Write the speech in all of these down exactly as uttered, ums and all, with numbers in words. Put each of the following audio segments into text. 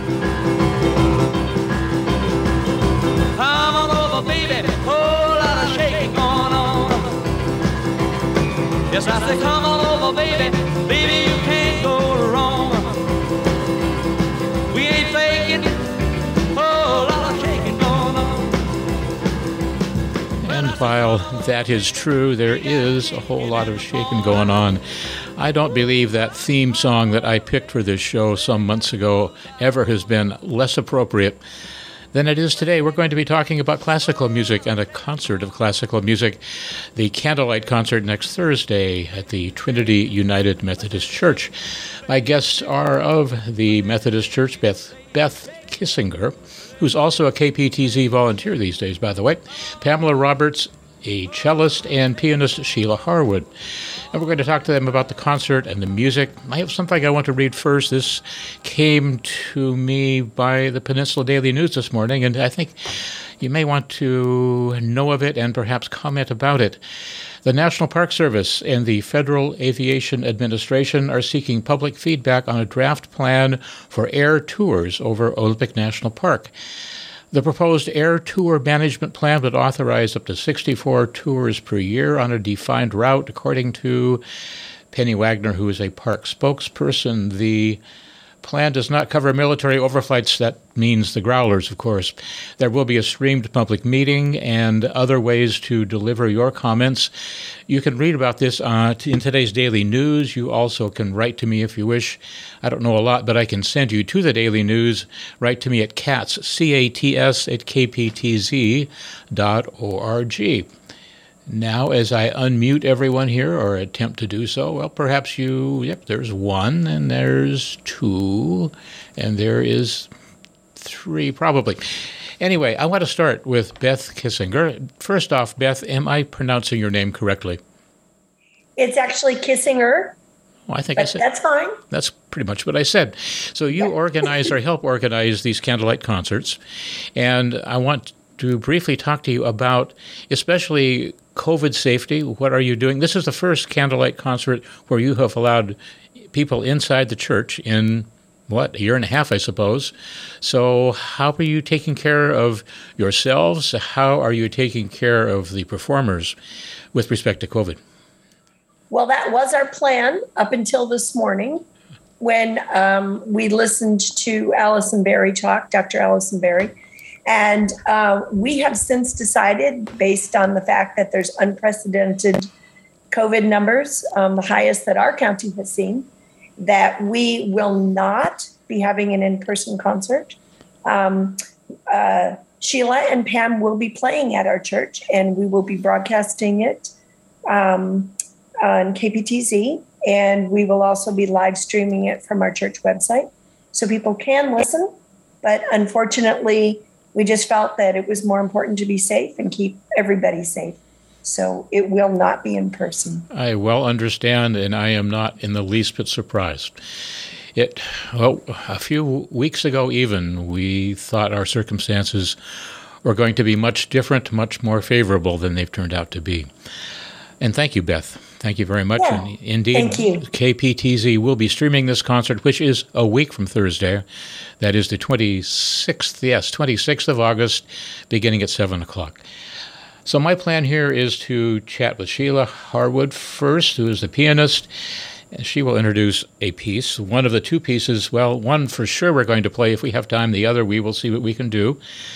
Come on over, baby, whole lot of shaking going on. Yes, I say come on over, baby, baby, you can't go wrong. We ain't faking, whole lot of shaking going on. And while that is true, there is a whole lot of shaking going on. I don't believe that theme song that I picked for this show some months ago ever has been less appropriate than it is today. We're going to be talking about classical music and a concert of classical music, the Candlelight Concert next Thursday at the Trinity United Methodist Church. My guests are of the Methodist Church, Beth, Beth Kissinger, who's also a K P T Z volunteer these days, by the way, Pamela Roberts, a cellist, and pianist Sheila Harwood. And we're going to talk to them about the concert and the music. I have something I want to read first. This came to me by the Peninsula Daily News this morning, and I think you may want to know of it and perhaps comment about it. The National Park Service and the Federal Aviation Administration are seeking public feedback on a draft plan for air tours over Olympic National Park. The proposed air tour management plan would authorize up to sixty-four tours per year on a defined route, according to Penny Wagner, who is a park spokesperson. The plan does not cover military overflights. That means the growlers, of course. There will be a streamed public meeting and other ways to deliver your comments. You can read about this uh, in today's Daily News. You also can write to me if you wish. I don't know a lot, but I can send you to the Daily News. Write to me at cats, C A T S, at k p t z dot org. Now, as I unmute everyone here, or attempt to do so, well, perhaps you, yep, there's one, and there's two, and there is three, probably. Anyway, I want to start with Beth Kissinger. First off, Beth, am I pronouncing your name correctly? It's actually Kissinger. Well, I think I said that's fine. That's pretty much what I said. So you Yeah. organize or help organize these candlelight concerts, and I want to briefly talk to you about especially COVID safety. What are you doing? This is the first candlelight concert where you have allowed people inside the church in, what, a year and a half, I suppose. So how are you taking care of yourselves? How are you taking care of the performers with respect to COVID? Well, that was our plan up until this morning when um, we listened to Allison Berry talk, Doctor Allison Berry. And uh, we have since decided, based on the fact that there's unprecedented COVID numbers, um, the highest that our county has seen, that we will not be having an in-person concert. Um, uh, Sheila and Pam will be playing at our church, and we will be broadcasting it um, on K P T Z, and we will also be live streaming it from our church website, so people can listen. But unfortunately, we just felt that it was more important to be safe and keep everybody safe. So it will not be in person. I well understand, and I am not in the least bit surprised. It, well, a few weeks ago even, we thought our circumstances were going to be much different, much more favorable than they've turned out to be. And thank you, Beth. Thank you very much. Yeah, and indeed, thank you. K P T Z will be streaming this concert, which is a week from Thursday. That is the twenty-sixth, yes, twenty-sixth of August, beginning at seven o'clock. So my plan here is to chat with Sheila Harwood first, who is the pianist. And she will introduce a piece. One of the two pieces, well, one for sure we're going to play if we have time. The other, we will see what we can do.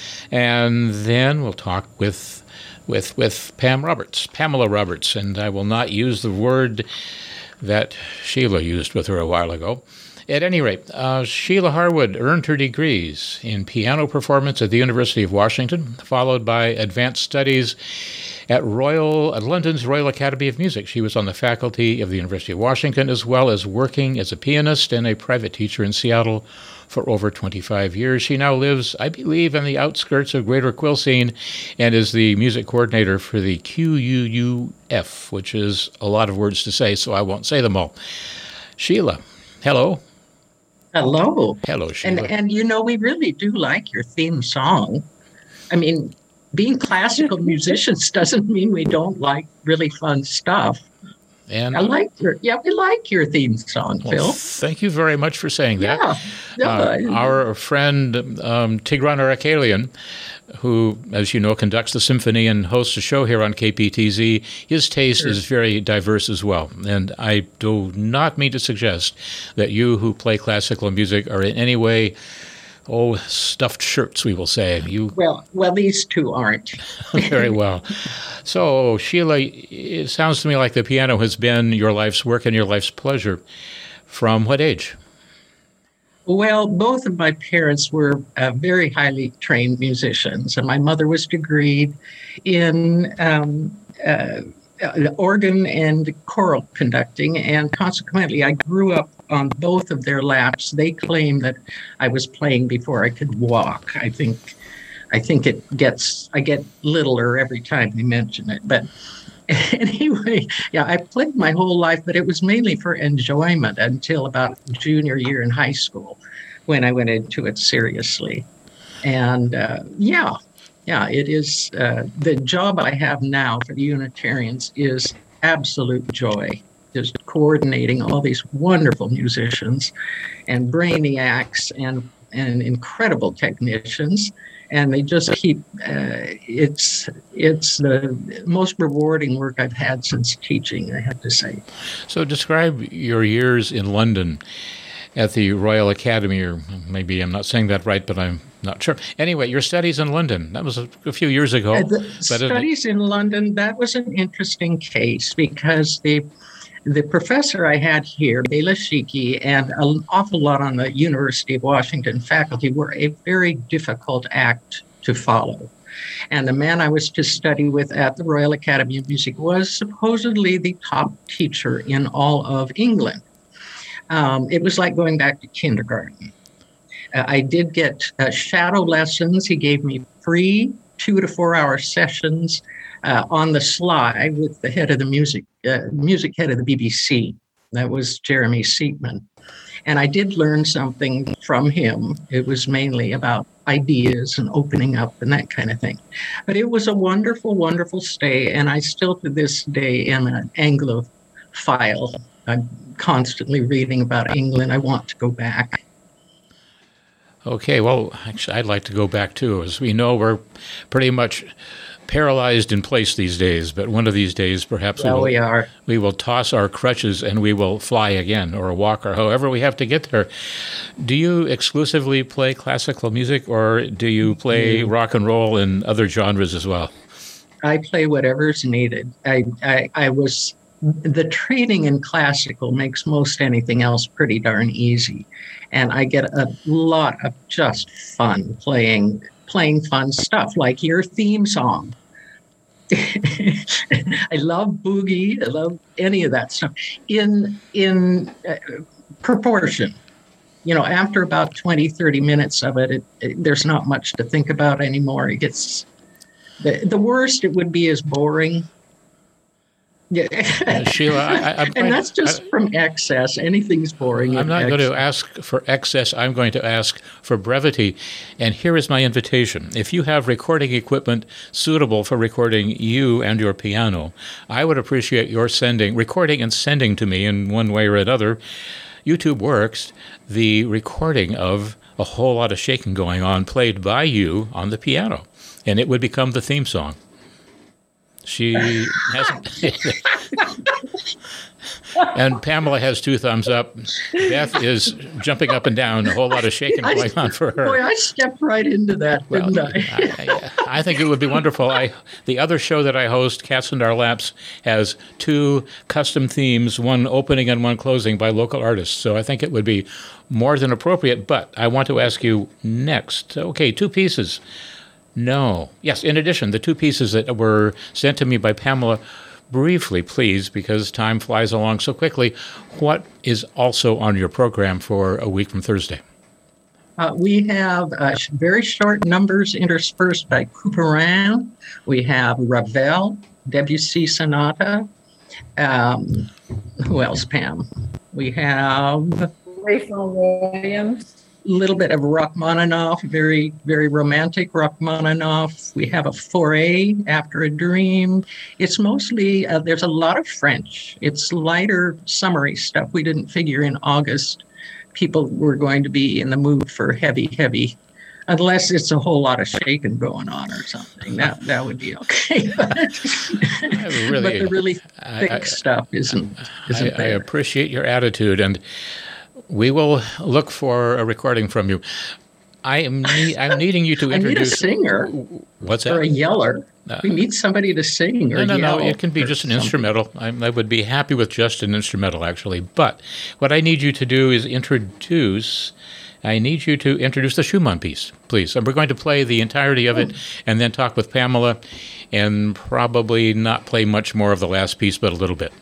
And then we'll talk with with with Pam Roberts, Pamela Roberts, and I will not use the word that Sheila used with her a while ago. At any rate, uh, Sheila Harwood earned her degrees in piano performance at the University of Washington, followed by advanced studies at Royal at London's Royal Academy of Music. She was on the faculty of the University of Washington, as well as working as a pianist and a private teacher in Seattle for over twenty-five years. She now lives, I believe, in the outskirts of Greater Quilcene and is the music coordinator for the Q U U F, which is a lot of words to say, so I won't say them all. Sheila, hello. Hello. Hello, Sheila. And, and you know, we really do like your theme song. I mean, being classical musicians doesn't mean we don't like really fun stuff. And I like your, yeah, we like your theme song, well, Phil. thank you very much for saying that. Yeah. Uh, yeah. our friend um, Tigran Arakelian, who, as you know, conducts the symphony and hosts a show here on K P T Z, his taste Sure. is very diverse as well. And I do not mean to suggest that you who play classical music are in any way, oh, stuffed shirts, we will say. You Well, well, these two aren't. very well. So, Sheila, it sounds to me like the piano has been your life's work and your life's pleasure. From what age? Well, both of my parents were uh, very highly trained musicians, and my mother was degreed in um, uh, organ and choral conducting, and consequently, I grew up on both of their laps. They claim that I was playing before I could walk. I think, I think it gets I get littler every time they mention it, but. Anyway, yeah, I played my whole life, but it was mainly for enjoyment until about junior year in high school when I went into it seriously. And uh, yeah, yeah, it is uh, the job I have now for the Unitarians is absolute joy. Just coordinating all these wonderful musicians and brainiacs and, and incredible technicians. And they just keep, uh, it's it's the most rewarding work I've had since teaching, I have to say. So describe your years in London at the Royal Academy, or maybe I'm not saying that right, but I'm not sure. Anyway, your studies in London, that was a, a few years ago. Uh, the but studies it, in London, that was an interesting case because the The professor I had here, Bela Shiki, and an awful lot on the University of Washington faculty were a very difficult act to follow. And the man I was to study with at the Royal Academy of Music was supposedly the top teacher in all of England. Um, it was like going back to kindergarten. Uh, I did get uh, shadow lessons. He gave me free two to four hour sessions Uh, on the sly with the head of the music, uh, music head of the B B C. That was Jeremy Seatman. And I did learn something from him. It was mainly about ideas and opening up and that kind of thing. But it was a wonderful, wonderful stay. And I still to this day am an Anglophile. I'm constantly reading about England. I want to go back. Okay, well, actually, I'd like to go back too. As we know, we're pretty much paralyzed in place these days, but one of these days perhaps Well, we, will, we are. we will toss our crutches and we will fly again, or walk, or however we have to get there. Do you exclusively play classical music, or do you play mm-hmm. rock and roll and other genres as well? I play whatever's needed. I, I, I was, the training in classical makes most anything else pretty darn easy. And I get a lot of just fun playing playing fun stuff like your theme song. I love boogie. I love any of that stuff in in uh, proportion. You know, after about twenty, thirty minutes of it, it, it, there's not much to think about anymore. It gets, the, the worst it would be is boring. Yeah. Uh, Sheila, I, I, and that's just I, from excess. Anything's boring. I'm not excess. going to ask for excess. I'm going to ask for brevity. And here is my invitation. If you have recording equipment suitable for recording you and your piano, I would appreciate your sending, recording and sending to me in one way or another. YouTube works, the recording of a whole lot of shaking going on played by you on the piano. And it would become the theme song. She hasn't. And Pamela has two thumbs up. Beth is jumping up and down, a whole lot of shaking I, going on for her. Boy, I stepped right into that, well, didn't I? I, I think it would be wonderful. I, the other show that I host, Cats and Our Laps, has two custom themes, one opening and one closing by local artists. So I think it would be more than appropriate. But I want to ask you next. Okay, two pieces. No. Yes, in addition, the two pieces that were sent to me by Pamela, briefly, please, because time flies along so quickly. What is also on your program for a week from Thursday? Uh, we have uh, very short numbers interspersed by Couperin. We have Ravel, Debussy Sonata. Um, who else, Pam? We have... Rayful Williams. little bit of Rachmaninoff, very, very romantic Rachmaninoff. We have a foray after a dream. It's mostly, uh, there's a lot of French. It's lighter, summery stuff. We didn't figure in August people were going to be in the mood for heavy, heavy, unless it's a whole lot of shaking going on or something. That that would be okay. really, but the really thick I, I, stuff isn't, isn't I, there. I appreciate your attitude, and we will look for a recording from you. I am ne- I'm needing you to introduce. I need a singer. What's that? Or a yeller. Uh, we need somebody to sing or No, no, yell no. It can be just an something. instrumental. I, I would be happy with just an instrumental, actually. But what I need you to do is introduce. I need you to introduce the Schumann piece, please. And we're going to play the entirety of it and then talk with Pamela and probably not play much more of the last piece, but a little bit.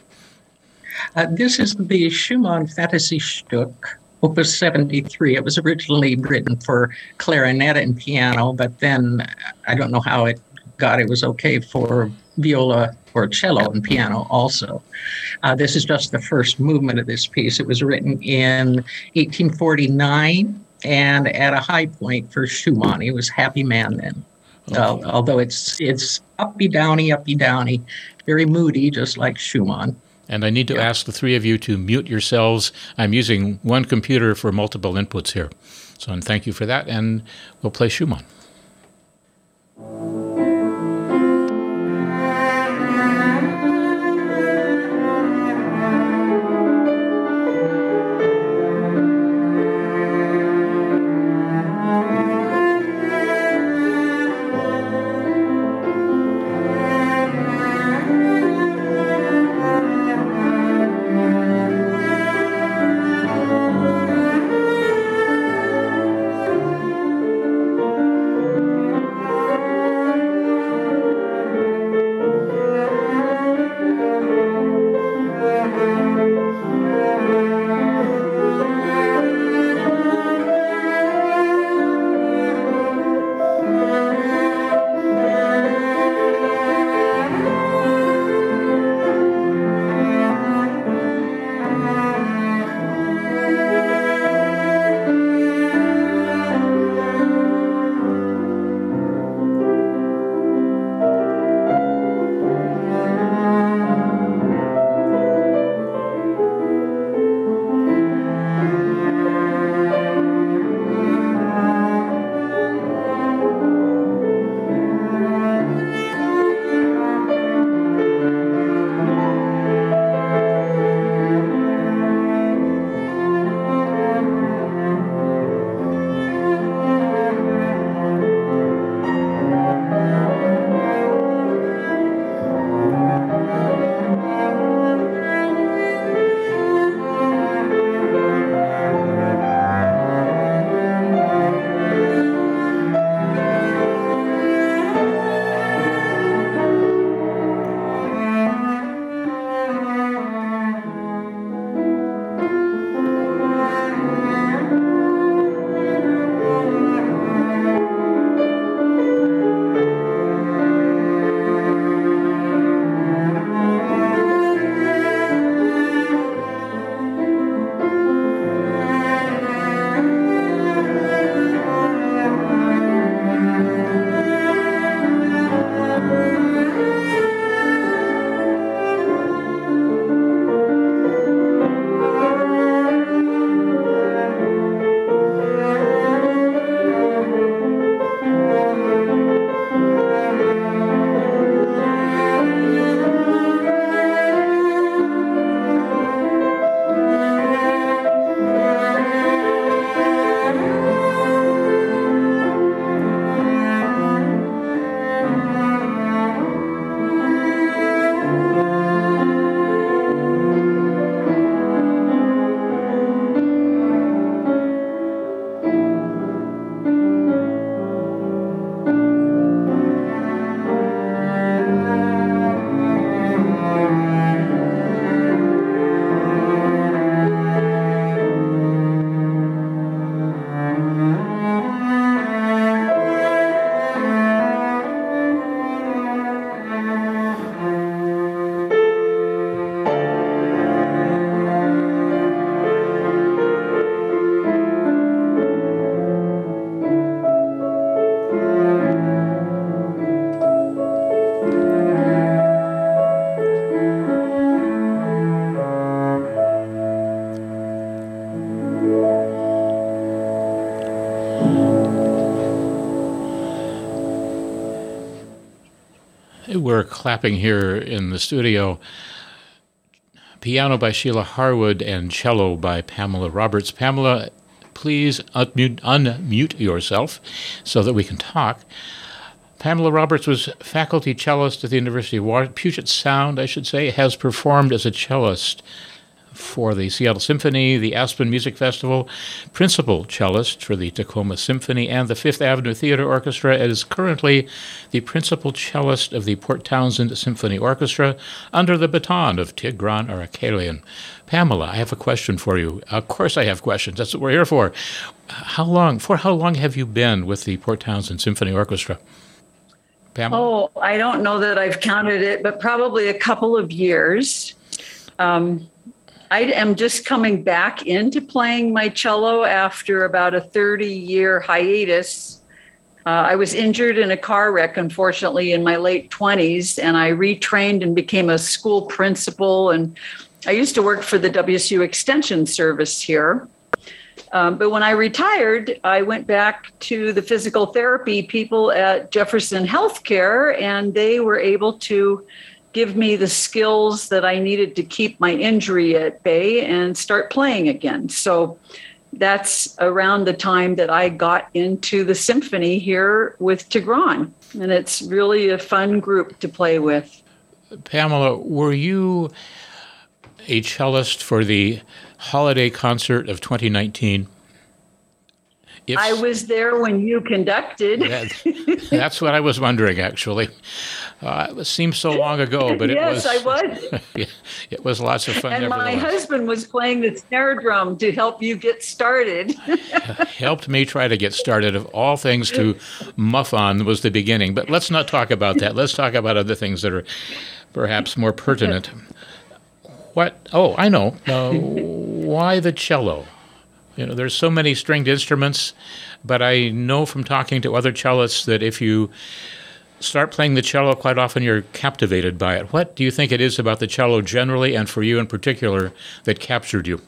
Uh, this is the Schumann Fantasystück, Opus seventy-three. It was originally written for clarinet and piano, but then I don't know how it got. It was okay for viola or cello and piano also. Uh, this is just the first movement of this piece. It was written in eighteen forty-nine and at a high point for Schumann. He was a happy man then. Uh, although it's it's uppy downy, uppy downy, very moody, just like Schumann. And I need to yeah. ask the three of you to mute yourselves. I'm using one computer for multiple inputs here. So and thank you for that, and we'll play Schumann. Thank you. We're clapping here in the studio. Piano by Sheila Harwood and cello by Pamela Roberts. Pamela, please unmute, unmute yourself so that we can talk. Pamela Roberts was faculty cellist at the University of Washington, Puget Sound, I should say, has performed as a cellist for the Seattle Symphony, the Aspen Music Festival, principal cellist for the Tacoma Symphony and the Fifth Avenue Theater Orchestra, and is currently the principal cellist of the Port Townsend Symphony Orchestra under the baton of Tigran Arakelian. Pamela, I have a question for you. Of course I have questions. That's what we're here for. How long, for how long have you been with the Port Townsend Symphony Orchestra? Pamela? Oh, I don't know that I've counted it, but probably a couple of years. Um, I am just coming back into playing my cello after about a thirty-year hiatus. Uh, I was injured in a car wreck, unfortunately, in my late twenties, and I retrained and became a school principal. And I used to work for the W S U Extension Service here. Um, but when I retired, I went back to the physical therapy people at Jefferson Healthcare, and they were able to give me the skills that I needed to keep my injury at bay and start playing again. So that's around the time that I got into the symphony here with Tigran. And it's really a fun group to play with. Pamela, were you a cellist for the holiday concert of twenty nineteen? If, I was there when you conducted. that, that's what I was wondering, actually. Uh, it seems so long ago, but it yes, was. I was. It was lots of fun. And my husband was playing the snare drum to help you get started. Helped me try to get started. Of all things to muff on was the beginning. But let's not talk about that. Let's talk about other things that are perhaps more pertinent. What? Oh, I know. Uh, why the cello? You know, there's so many stringed instruments, but I know from talking to other cellists that if you start playing the cello, quite often you're captivated by it. What do you think it is about the cello generally, and for you in particular, that captured you?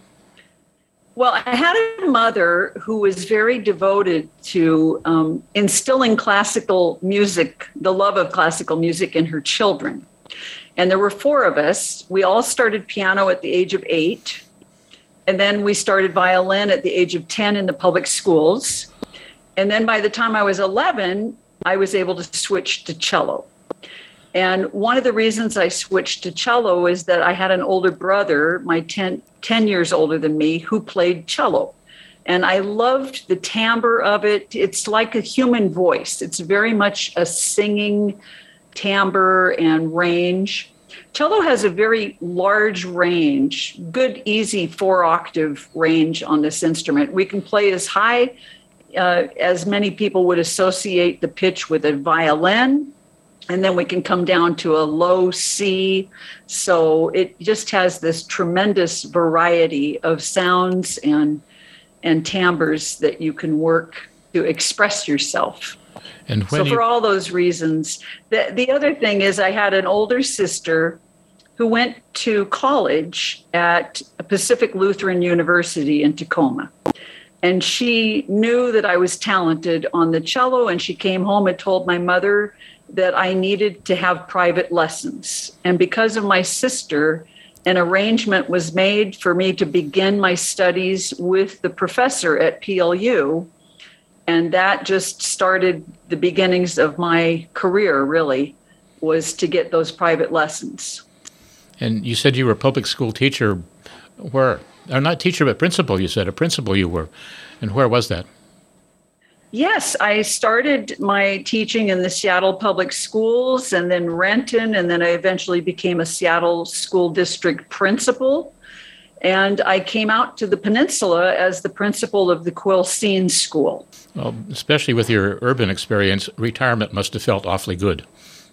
Well, I had a mother who was very devoted to um, instilling classical music, the love of classical music in her children. And there were four of us. We all started piano at the age of eight. And then we started violin at the age of ten in the public schools. And then by the time I was eleven, I was able to switch to cello. And one of the reasons I switched to cello is that I had an older brother, my ten, ten years older than me, who played cello. And I loved the timbre of it. It's like a human voice. It's very much a singing timbre and range. Cello has a very large range, good, easy four-octave range on this instrument. We can play as high uh, as many people would associate the pitch with a violin, and then we can come down to a low C. So it just has this tremendous variety of sounds and, and timbres that you can work to express yourself. And when so for you... all those reasons, the, the other thing is I had an older sister who went to college at Pacific Lutheran University in Tacoma. And she knew that I was talented on the cello, and she came home and told my mother that I needed to have private lessons. And because of my sister, an arrangement was made for me to begin my studies with the professor at P L U. And that just started the beginnings of my career, really, was to get those private lessons. And you said you were a public school teacher. Where? Or not teacher, but principal, you said. A principal you were. And where was that? Yes, I started my teaching in the Seattle Public Schools and then Renton, and then I eventually became a Seattle School District principal. And I came out to the peninsula as the principal of the Quill Scene School. Well, especially with your urban experience, retirement must have felt awfully good.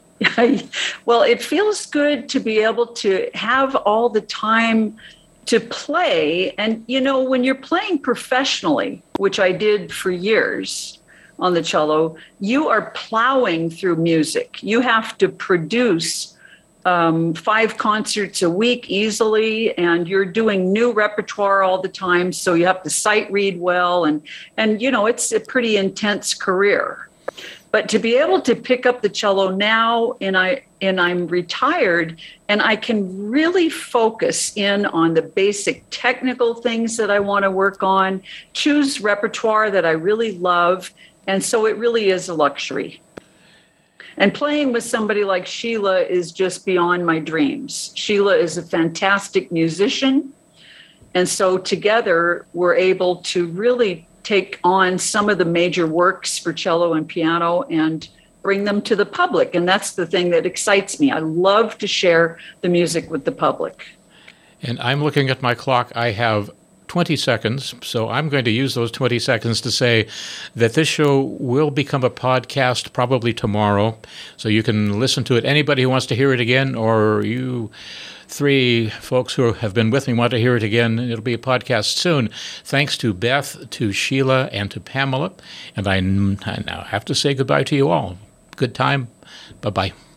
Well, it feels good to be able to have all the time to play. And, you know, when you're playing professionally, which I did for years on the cello, you are plowing through music. You have to produce um, five concerts a week easily, and you're doing new repertoire all the time. So you have to sight read well, and and you know it's a pretty intense career. But to be able to pick up the cello now, and I and I'm retired, and I can really focus in on the basic technical things that I want to work on, choose repertoire that I really love, and so it really is a luxury. And playing with somebody like Sheila is just beyond my dreams. Sheila is a fantastic musician, and so together we're able to really take on some of the major works for cello and piano and bring them to the public. And that's the thing that excites me. I love to share the music with the public. And I'm looking at my clock. I have twenty seconds, so I'm going to use those twenty seconds to say that this show will become a podcast probably tomorrow, so you can listen to it. Anybody who wants to hear it again, or you three folks who have been with me want to hear it again, it'll be a podcast soon. Thanks to Beth, to Sheila, and to Pamela. And I, I now have to say goodbye to you all. Good time. Bye-bye.